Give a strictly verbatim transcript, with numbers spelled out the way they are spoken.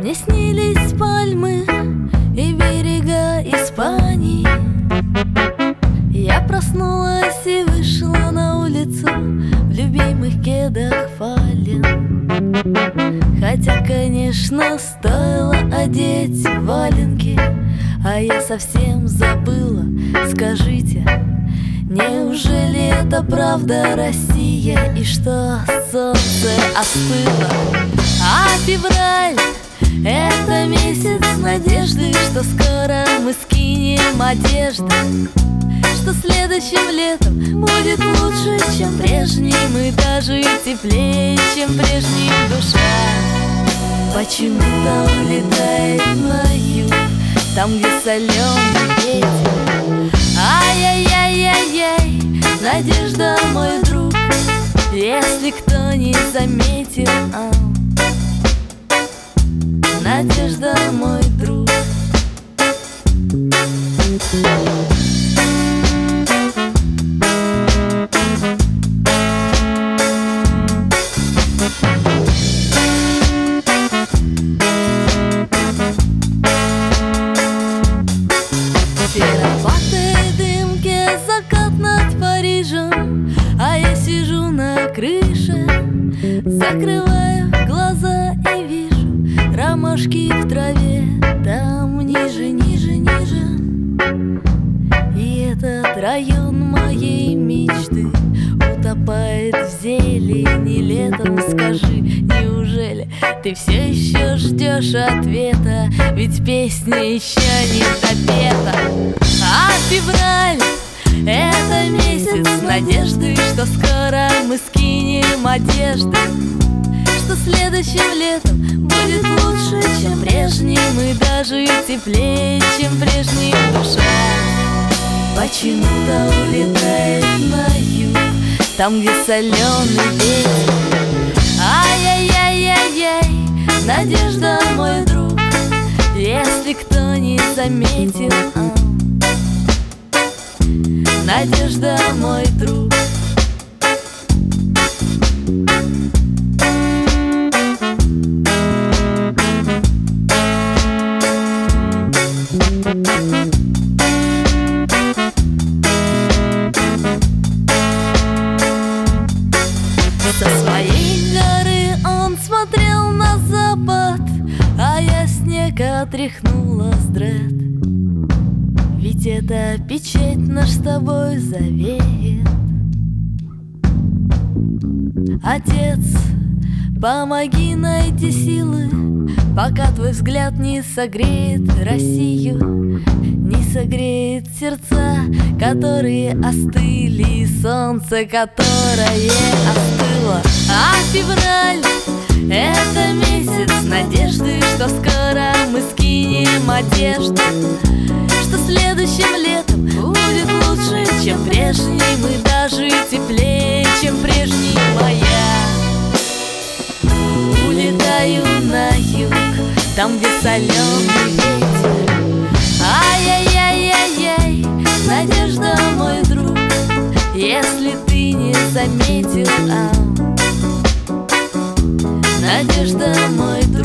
Мне снились пальмы и берега Испании. Я проснулась и вышла на улицу в любимых кедах фален. Хотя, конечно, стоило одеть валенки, а я совсем забыла. Скажите, неужели это правда Россия? И что солнце остыло? А февраль — это месяц надежды, что скоро мы скинем одежду, что следующим летом будет лучше, чем прежним, и даже теплее, чем прежним душа. Почему-то улетает на юг, там, где соленый ветер. Ай-яй-яй-яй-яй, надежда, мой друг, если кто не заметил, а, надежда, мой друг. В сероватой дымке закат над Парижем, а я сижу на крыше, закрываю глаза и вижу ромашки в траве, там ниже, ниже, ниже. И этот район моей мечты утопает в зелени летом. Скажи, неужели ты все еще ждешь ответа? Ведь песня еще не допета. А февраль — это месяц надежды, что скоро мы скинем одежду, что следующим летом будет лучше, чем прежним, и даже теплее, чем прежним душа. Почему-то улетает на юг, там, где соленый ветер. Ай-яй-яй-яй-яй, надежда, мой друг, если кто не заметил, а, надежда, мой друг. Со своей горы он смотрел на запад, а я снег отряхнула с дред. Ведь это печать наш с тобой завет. Отец, помоги найти силы, пока твой взгляд не согреет Россию, не согреет сердца, которые остыли, и солнце, которое остыло. А февраль — это месяц надежды, что скоро мы скинем одежду, что следующим летом будет лучше, чем прежним, и даже теплее, чем прежний. Моя улетаю на юг, там, где соленый ветер. Ай-яй-яй-яй-яй, надежда, мой друг, если ты не заметил, а, надежда, мой друг.